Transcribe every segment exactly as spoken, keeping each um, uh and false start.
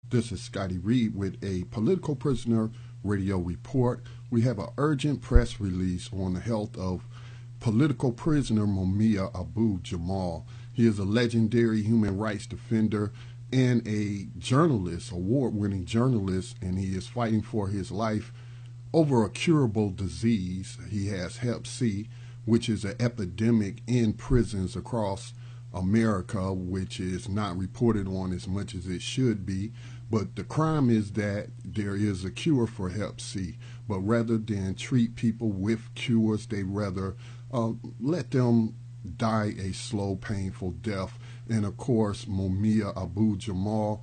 This is Scotty Reed with a Political Prisoner Radio Report. We have an urgent press release on the health of political prisoner Mumia Abu Jamal. He is a legendary human rights defender and a journalist, award-winning journalist, and he is fighting for his life over a curable disease. He has Hep C, which is an epidemic in prisons across America, which is not reported on as much as it should be. But the crime is that there is a cure for Hep C. But rather than treat people with cures, they rather uh, let them die a slow, painful death. And of course, Mumia Abu Jamal,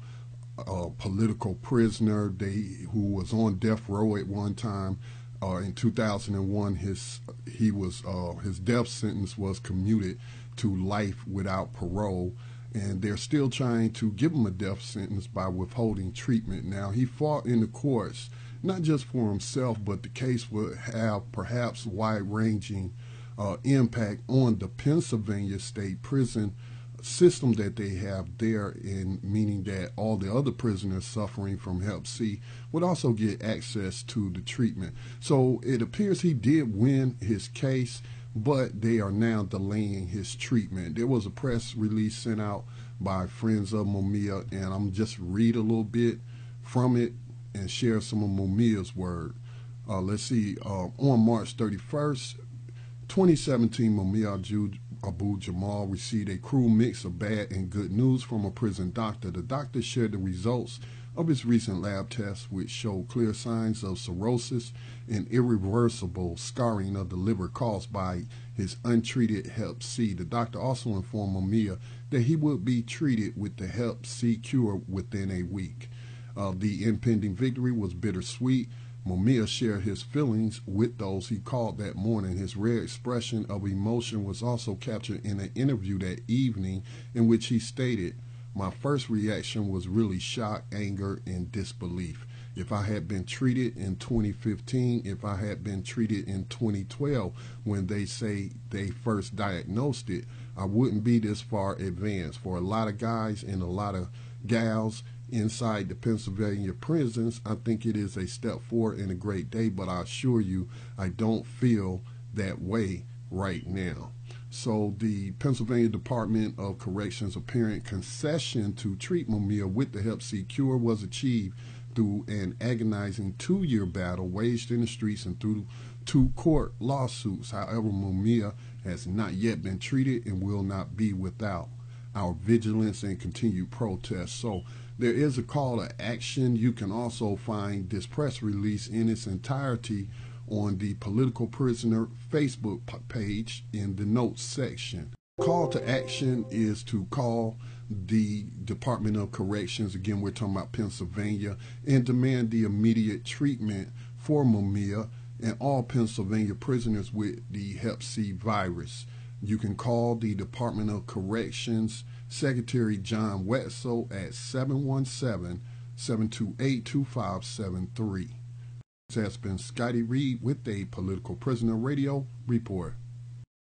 a political prisoner, they who was on death row at one time. Uh, in two thousand one, his he was uh, his death sentence was commuted to life without parole. And they're still trying to give him a death sentence by withholding treatment. Now, he fought in the courts, not just for himself, but the case would have perhaps wide-ranging uh, impact on the Pennsylvania state prison system that they have there, in meaning that all the other prisoners suffering from Hep C would also get access to the treatment. So it appears he did win his case, but they are now delaying his treatment. There was a press release sent out by friends of Mumia, and I'm just read a little bit from it and share some of Mumia's word. Uh, let's see, uh, on March thirty-first, twenty seventeen, Mumia Abu Jamal received a cruel mix of bad and good news from a prison doctor. The doctor shared the results of his recent lab tests, which showed clear signs of cirrhosis and irreversible scarring of the liver caused by his untreated Hep C. The doctor also informed Mumia that he would be treated with the Hep C cure within a week. Uh, the impending victory was bittersweet. Mumia shared his feelings with those he called that morning. His rare expression of emotion was also captured in an interview that evening, in which he stated, "My first reaction was really shock, anger, and disbelief. If I had been treated in twenty fifteen, if I had been treated in twenty twelve, when they say they first diagnosed it, I wouldn't be this far advanced. For a lot of guys and a lot of gals inside the Pennsylvania prisons, I think it is a step forward and a great day, but I assure you, I don't feel that way right now." So the Pennsylvania Department of Corrections' apparent concession to treat Mumia with the Hep C cure was achieved through an agonizing two-year battle waged in the streets and through two court lawsuits. However, Mumia has not yet been treated and will not be without our vigilance and continued protest. So there is a call to action. You can also find this press release in its entirety on the Political Prisoner Facebook page in the notes section. Call to action is to call the Department of Corrections, again we're talking about Pennsylvania, and demand the immediate treatment for Mumia and all Pennsylvania prisoners with the Hep C virus. You can call the Department of Corrections Secretary John Wetzel at seven one seven, seven two eight, two five seven three. This has been Scotty Reed with a Political Prisoner Radio Report.